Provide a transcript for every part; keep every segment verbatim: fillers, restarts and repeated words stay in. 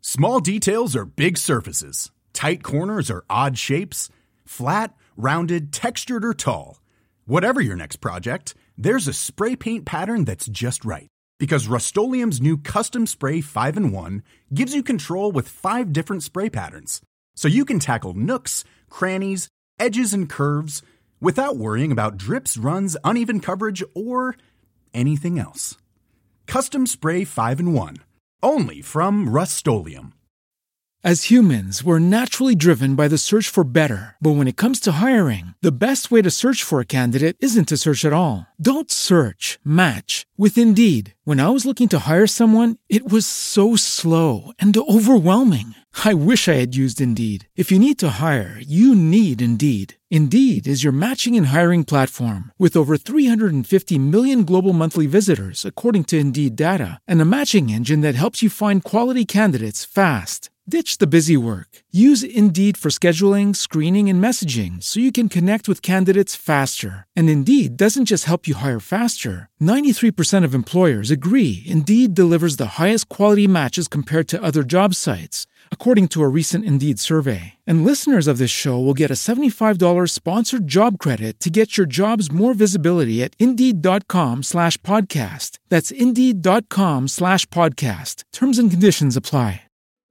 Small details are big surfaces. Tight corners are odd shapes. Flat, rounded, textured, or tall. Whatever your next project, there's a spray paint pattern that's just right. Because Rust-Oleum's new Custom Spray five in one gives you control with five different spray patterns. So you can tackle nooks, crannies, edges, and curves without worrying about drips, runs, uneven coverage, or anything else. Custom Spray five in one. Only from Rust-Oleum. As humans, we're naturally driven by the search for better. But when it comes to hiring, the best way to search for a candidate isn't to search at all. Don't search, match with Indeed. When I was looking to hire someone, it was so slow and overwhelming. I wish I had used Indeed. If you need to hire, you need Indeed. Indeed is your matching and hiring platform with over three hundred fifty million global monthly visitors, according to Indeed data, and a matching engine that helps you find quality candidates fast. Ditch the busy work. Use Indeed for scheduling, screening, and messaging so you can connect with candidates faster. And Indeed doesn't just help you hire faster. ninety-three percent of employers agree Indeed delivers the highest quality matches compared to other job sites, according to a recent Indeed survey. And listeners of this show will get a seventy-five dollars sponsored job credit to get your jobs more visibility at Indeed.com slash podcast. That's Indeed.com slash podcast. Terms and conditions apply.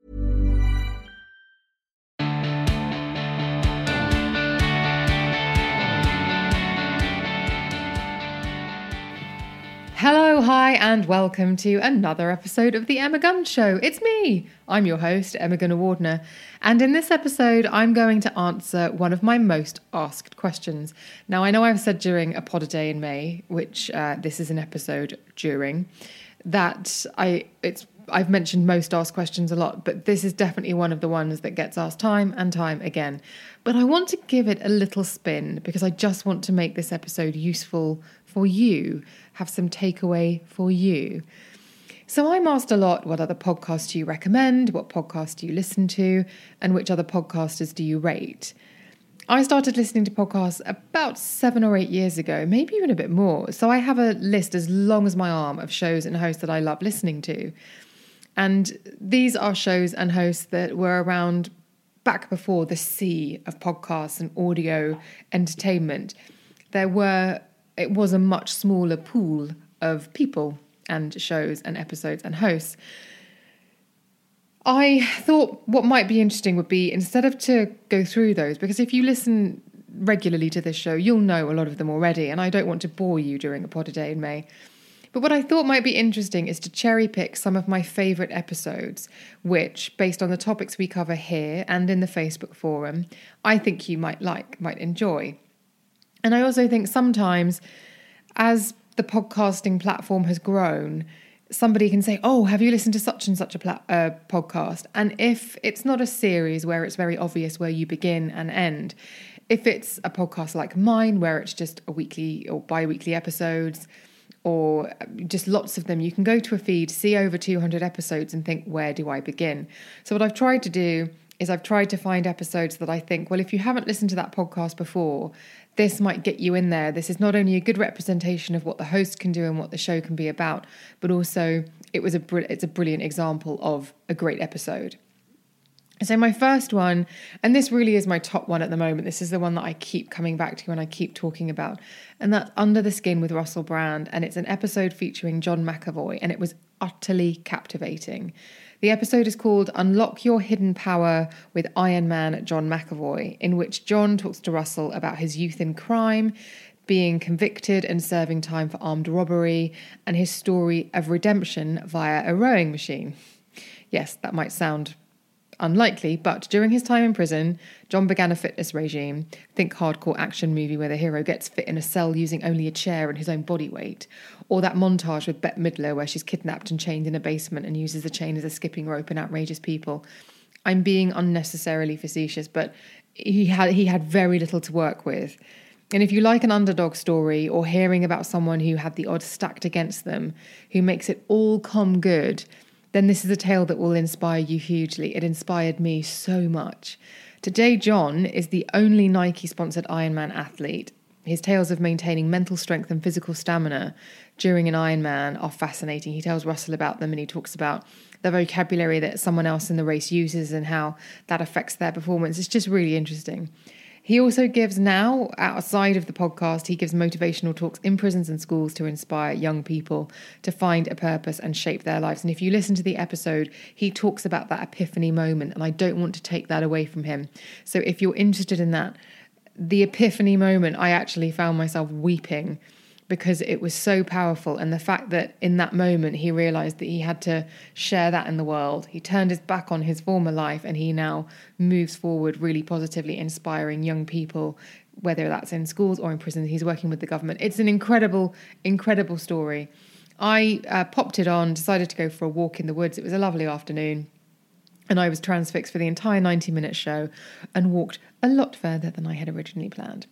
Hello, hi, and welcome to another episode of The Emma Gunn Show. It's me. I'm your host, Emma Gunn-Awardner, and in this episode, I'm going to answer one of my most asked questions. Now, I know I've said during a pod a day in May, which uh, this is an episode during, that I it's I've mentioned most asked questions a lot, but this is definitely one of the ones that gets asked time and time again. But I want to give it a little spin because I just want to make this episode useful for you, have some takeaway for you. So I'm asked a lot, what other podcasts do you recommend? What podcasts do you listen to? And which other podcasters do you rate? I started listening to podcasts about seven or eight years ago, maybe even a bit more. So I have a list as long as my arm of shows and hosts that I love listening to. And these are shows and hosts that were around back before the sea of podcasts and audio entertainment. There were, it was a much smaller pool of people and shows and episodes and hosts. I thought what might be interesting would be, instead of to go through those, because if you listen regularly to this show, you'll know a lot of them already, and I don't want to bore you during a pod a day in May. But what I thought might be interesting is to cherry pick some of my favourite episodes, which, based on the topics we cover here and in the Facebook forum, I think you might like, might enjoy. And I also think sometimes, as the podcasting platform has grown, somebody can say, oh, have you listened to such and such a pla- uh, podcast? And if it's not a series where it's very obvious where you begin and end, if it's a podcast like mine, where it's just a weekly or bi-weekly episodes, or just lots of them, you can go to a feed, see over two hundred episodes and think, where do I begin? So what I've tried to do is I've tried to find episodes that I think, well, if you haven't listened to that podcast before, this might get you in there. This is not only a good representation of what the host can do and what the show can be about, but also it was a br- it's a brilliant example of a great episode. So my first one, and this really is my top one at the moment, this is the one that I keep coming back to and I keep talking about, and that's Under the Skin with Russell Brand, and it's an episode featuring John McAvoy, and it was utterly captivating. The episode is called Unlock Your Hidden Power with Iron Man John McAvoy, in which John talks to Russell about his youth in crime, being convicted and serving time for armed robbery, and his story of redemption via a rowing machine. Yes, that might sound unlikely, but during his time in prison, John began a fitness regime. Think hardcore action movie where the hero gets fit in a cell using only a chair and his own body weight. Or that montage with Bette Midler where she's kidnapped and chained in a basement and uses the chain as a skipping rope in Outrageous People. I'm being unnecessarily facetious, but he had he had very little to work with. And if you like an underdog story, or hearing about someone who had the odds stacked against them, who makes it all come good, then this is a tale that will inspire you hugely. It inspired me so much. Today, John is the only Nike-sponsored Ironman athlete. His tales of maintaining mental strength and physical stamina during an Ironman are fascinating. He tells Russell about them, and he talks about the vocabulary that someone else in the race uses and how that affects their performance. It's just really interesting. He also gives now, outside of the podcast, he gives motivational talks in prisons and schools to inspire young people to find a purpose and shape their lives. And if you listen to the episode, he talks about that epiphany moment, and I don't want to take that away from him. So if you're interested in that, the epiphany moment, I actually found myself weeping because it was so powerful. And the fact that in that moment he realised that he had to share that in the world. He turned his back on his former life and he now moves forward really positively, inspiring young people, whether that's in schools or in prisons. He's working with the government. It's an incredible, incredible story. I uh, popped it on, decided to go for a walk in the woods. It was a lovely afternoon. And I was transfixed for the entire ninety minute show and walked a lot further than I had originally planned.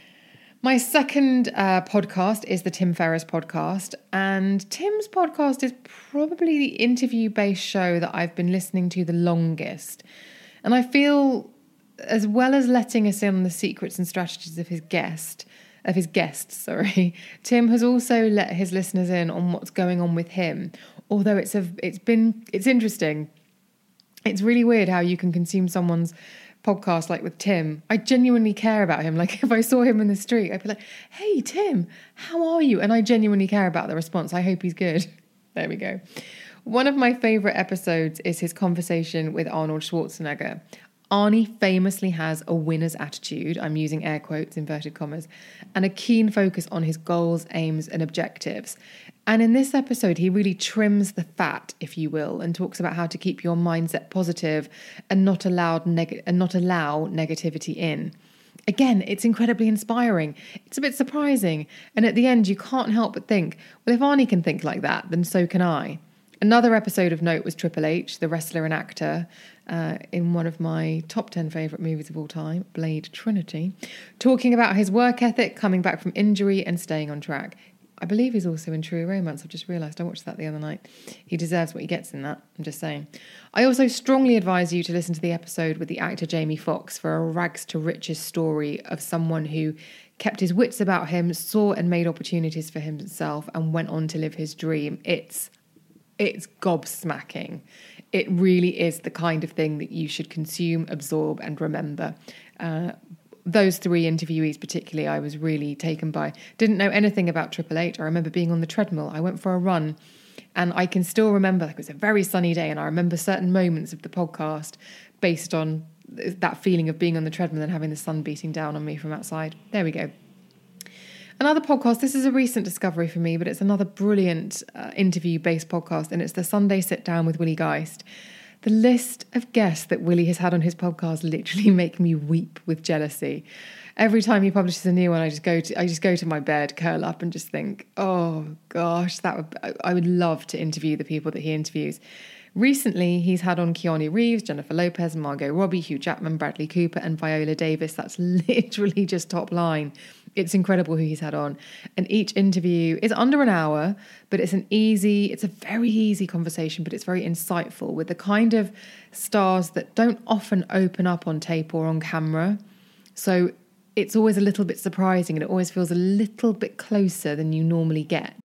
My second uh, podcast is the Tim Ferriss podcast, and Tim's podcast is probably the interview-based show that I've been listening to the longest. And I feel, as well as letting us in on the secrets and strategies of his guest, of his guests, sorry, Tim has also let his listeners in on what's going on with him. Although it's a, it's been, it's interesting. It's really weird how you can consume someone's podcast like with Tim. I genuinely care about him. Like if I saw him in the street, I'd be like, hey Tim, how are you? And I genuinely care about the response. I hope he's good. There we go. One of my favourite episodes is his conversation with Arnold Schwarzenegger. Arnie famously has a winner's attitude, I'm using air quotes, inverted commas, and a keen focus on his goals, aims and objectives. And in this episode, he really trims the fat, if you will, and talks about how to keep your mindset positive and not allow neg- and not allow negativity in. Again, it's incredibly inspiring. It's a bit surprising. And at the end, you can't help but think, well, if Arnie can think like that, then so can I. Another episode of note was Triple H, the wrestler and actor, uh, in one of my top ten favourite movies of all time, Blade Trinity, talking about his work ethic, coming back from injury and staying on track. I believe he's also in True Romance. I've just realised I watched that the other night. He deserves what he gets in that, I'm just saying. I also strongly advise you to listen to the episode with the actor Jamie Foxx for a rags to riches story of someone who kept his wits about him, saw and made opportunities for himself and went on to live his dream. It's It's gobsmacking. It really is the kind of thing that you should consume, absorb and remember. Uh, those three interviewees particularly, I was really taken by. Didn't know anything about Triple H. I remember being on the treadmill. I went for a run and I can still remember, like, it was a very sunny day and I remember certain moments of the podcast based on that feeling of being on the treadmill and having the sun beating down on me from outside. There we go. Another podcast, this is a recent discovery for me, but it's another brilliant uh, interview-based podcast, and it's the Sunday Sit Down with Willie Geist. The list of guests that Willie has had on his podcast literally make me weep with jealousy. Every time he publishes a new one, I just go to I just go to my bed, curl up, and just think, oh gosh, that would I would love to interview the people that he interviews. Recently, he's had on Keanu Reeves, Jennifer Lopez, Margot Robbie, Hugh Jackman, Bradley Cooper, and Viola Davis. That's literally just top line. It's incredible who he's had on. And each interview is under an hour, but it's an easy, it's a very easy conversation, but it's very insightful with the kind of stars that don't often open up on tape or on camera. So it's always a little bit surprising and it always feels a little bit closer than you normally get.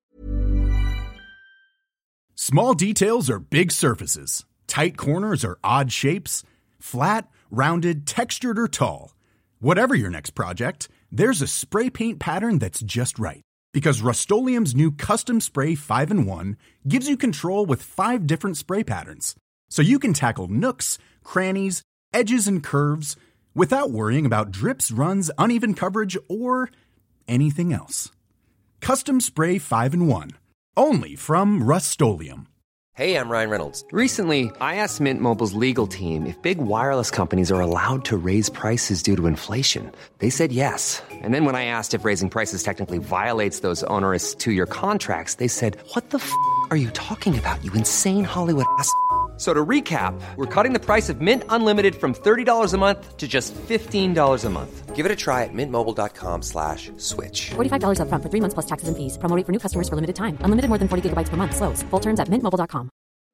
Small details are big surfaces. Tight corners are odd shapes. Flat, rounded, textured, or tall. Whatever your next project, there's a spray paint pattern that's just right. Because Rust-Oleum's new Custom Spray five in one gives you control with five different spray patterns. So you can tackle nooks, crannies, edges, and curves without worrying about drips, runs, uneven coverage, or anything else. Custom Spray five in one. Only from Rust-Oleum. Hey, I'm Ryan Reynolds. Recently, I asked Mint Mobile's legal team if big wireless companies are allowed to raise prices due to inflation. They said yes. And then when I asked if raising prices technically violates those onerous two-year contracts, they said, what the f*** are you talking about, you insane Hollywood ass f- So to recap, we're cutting the price of Mint Unlimited from thirty dollars a month to just fifteen dollars a month. Give it a try at mintmobile.com slash switch. forty-five dollars up front for three months plus taxes and fees. Promo rate for new customers for limited time. Unlimited more than forty gigabytes per month. Slows full terms at mint mobile dot com.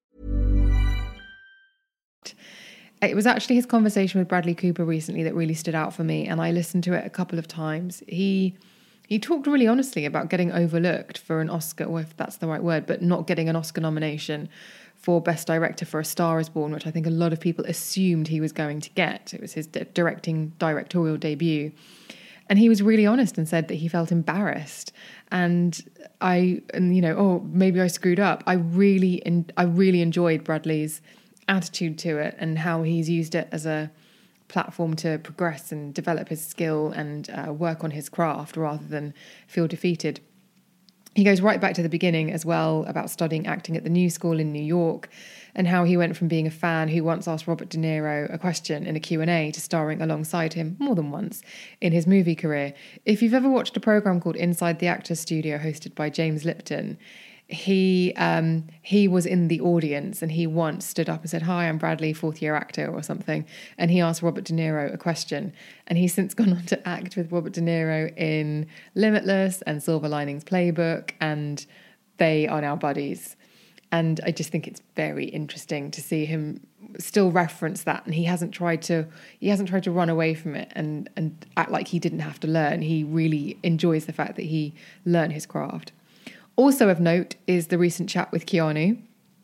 It was actually his conversation with Bradley Cooper recently that really stood out for me, and I listened to it a couple of times. He he talked really honestly about getting overlooked for an Oscar, or if that's the right word, but not getting an Oscar nomination for Best Director for A Star Is Born, which I think a lot of people assumed he was going to get. It was his di- directing directorial debut. And he was really honest and said that he felt embarrassed. And I, and you know, oh, maybe I screwed up. I really, in, I really enjoyed Bradley's attitude to it and how he's used it as a platform to progress and develop his skill and uh, work on his craft rather than feel defeated. He goes right back to the beginning as well about studying acting at the New School in New York and how he went from being a fan who once asked Robert De Niro a question in a Q and A to starring alongside him more than once in his movie career. If you've ever watched a program called Inside the Actors Studio hosted by James Lipton, he um, he was in the audience and he once stood up and said, "Hi, I'm Bradley, fourth year actor," or something. And he asked Robert De Niro a question. And he's since gone on to act with Robert De Niro in Limitless and Silver Linings Playbook, and they are now buddies. And I just think it's very interesting to see him still reference that. And he hasn't tried to he hasn't tried to run away from it and, and act like he didn't have to learn. He really enjoys the fact that he learned his craft. Also of note is the recent chat with Keanu,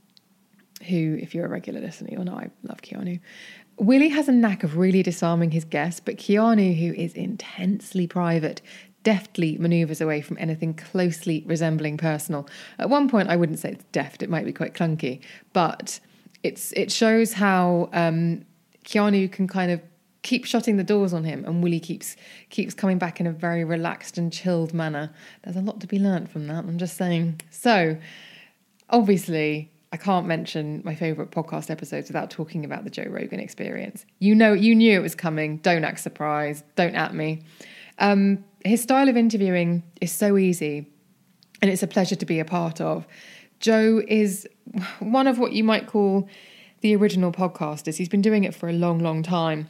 who, if you're a regular listener, you'll know I love Keanu. Willie has a knack of really disarming his guests, but Keanu, who is intensely private, deftly manoeuvres away from anything closely resembling personal. At one point, I wouldn't say it's deft, it might be quite clunky, but it's it shows how um, Keanu can kind of keep shutting the doors on him, and Willie keeps keeps coming back in a very relaxed and chilled manner. There's a lot to be learnt from that, I'm just saying. So, obviously, I can't mention my favourite podcast episodes without talking about the Joe Rogan Experience. You know, you knew it was coming. Don't act surprised. Don't at me. Um, his style of interviewing is so easy, and it's a pleasure to be a part of. Joe is one of what you might call the original podcasters. He's been doing it for a long, long time.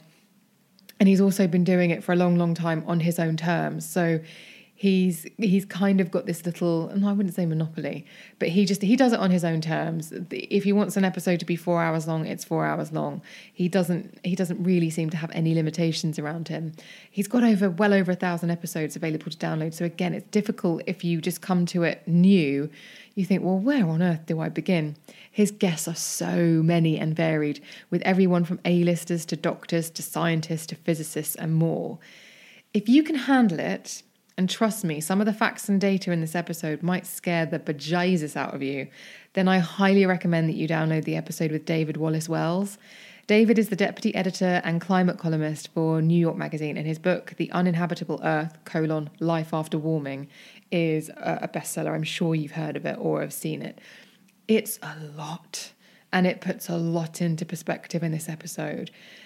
And he's also been doing it for a long, long time on his own terms. So he's he's kind of got this little, and I wouldn't say monopoly, but he just, he does it on his own terms. If he wants an episode to be four hours long, it's four hours long. He doesn't he doesn't really seem to have any limitations around him. He's got over well over a thousand episodes available to download. So again, it's difficult if you just come to it new. You think, well, where on earth do I begin? His guests are so many and varied, with everyone from A-listers to doctors to scientists to physicists and more. If you can handle it, and trust me, some of the facts and data in this episode might scare the bejesus out of you, then I highly recommend that you download the episode with David Wallace Wells. David is the deputy editor and climate columnist for New York Magazine, and his book, The Uninhabitable Earth, colon, Life After Warming, is a bestseller. I'm sure you've heard of it or have seen it. It's a lot, and it puts a lot into perspective in this episode.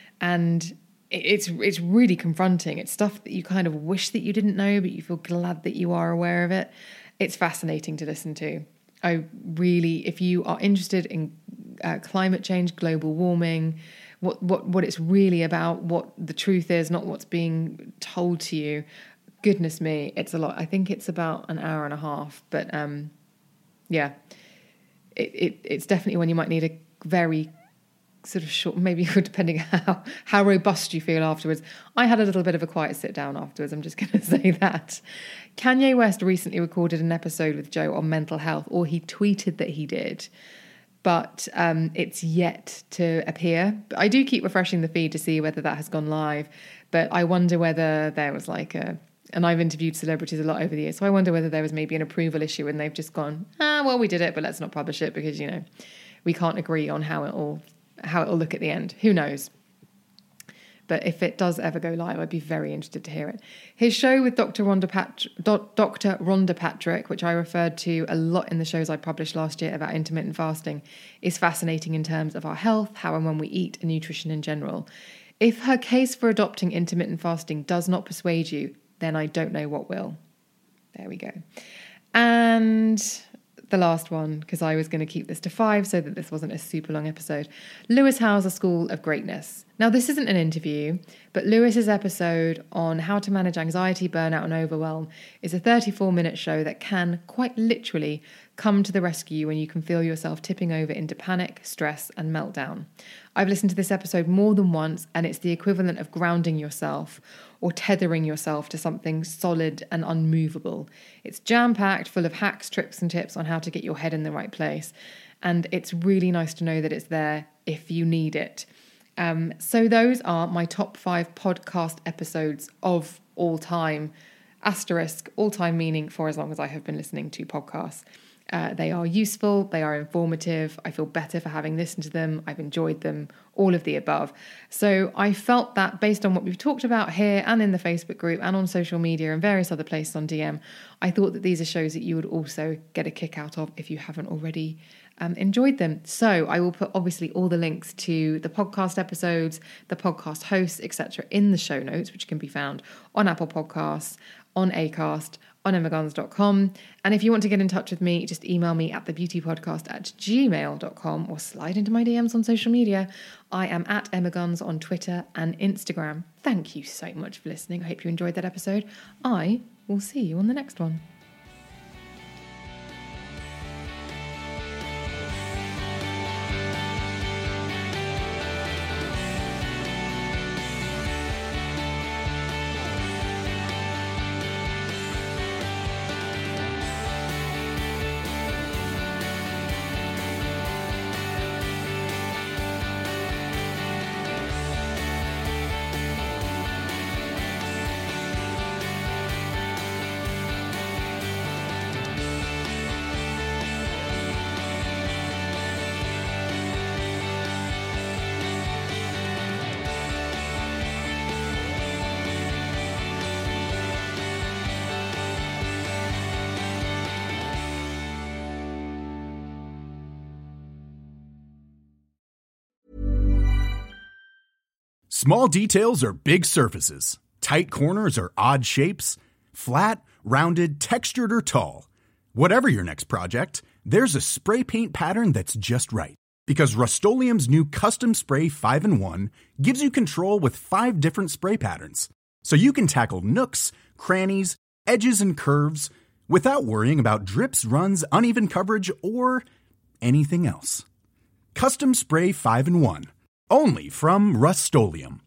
And it's it's really confronting. It's stuff that you kind of wish that you didn't know, but you feel glad that you are aware of it. It's fascinating to listen to. I really, if you are interested in uh, climate change, global warming, what, what, what it's really about, what the truth is, not what's being told to you, goodness me, it's a lot. I think it's about an hour and a half, but um, yeah, it, it it's definitely one you might need a very sort of short, maybe depending how how robust you feel afterwards. I had a little bit of a quiet sit down afterwards, I'm just going to say that. Kanye West recently recorded an episode with Joe on mental health, or he tweeted that he did, but um, it's yet to appear. I do keep refreshing the feed to see whether that has gone live, but I wonder whether there was like a, and I've interviewed celebrities a lot over the years, so I wonder whether there was maybe an approval issue and they've just gone, ah, well, we did it, but let's not publish it because, you know, we can't agree on how it all how it'll look at the end. Who knows? But if it does ever go live, I'd be very interested to hear it. His show with Doctor Rhonda, Pat- Doctor Rhonda Patrick, which I referred to a lot in the shows I published last year about intermittent fasting, is fascinating in terms of our health, how and when we eat, and nutrition in general. If her case for adopting intermittent fasting does not persuade you, then I don't know what will. There we go. And the last one, because I was going to keep this to five so that this wasn't a super long episode. Lewis Howes' School of Greatness. Now, this isn't an interview, but Lewis's episode on how to manage anxiety, burnout, and overwhelm is a thirty-four minute show that can, quite literally, come to the rescue when you can feel yourself tipping over into panic, stress, and meltdown. I've listened to this episode more than once, and it's the equivalent of grounding yourself or tethering yourself to something solid and unmovable. It's jam-packed full of hacks, tricks and tips on how to get your head in the right place. And it's really nice to know that it's there if you need it. Um, so those are my top five podcast episodes of all time. Asterisk, all time meaning for as long as I have been listening to podcasts. Uh, they are useful, they are informative, I feel better for having listened to them, I've enjoyed them, all of the above. So I felt that based on what we've talked about here and in the Facebook group and on social media and various other places on D M, I thought that these are shows that you would also get a kick out of if you haven't already um, enjoyed them. So I will put obviously all the links to the podcast episodes, the podcast hosts, et cetera in the show notes, which can be found on Apple Podcasts, on Acast, on emma guns dot com. And if you want to get in touch with me, just email me at thebeautypodcast at gmail dot com or slide into my D Ms on social media. I am at Emma Guns on Twitter and Instagram. Thank you so much for listening. I hope you enjoyed that episode. I will see you on the next one. Small details are big surfaces. Tight corners are odd shapes. Flat, rounded, textured, or tall. Whatever your next project, there's a spray paint pattern that's just right. Because Rust-Oleum's new Custom Spray five in one gives you control with five different spray patterns. So you can tackle nooks, crannies, edges, and curves without worrying about drips, runs, uneven coverage, or anything else. Custom Spray five in one. Only from Rust-Oleum.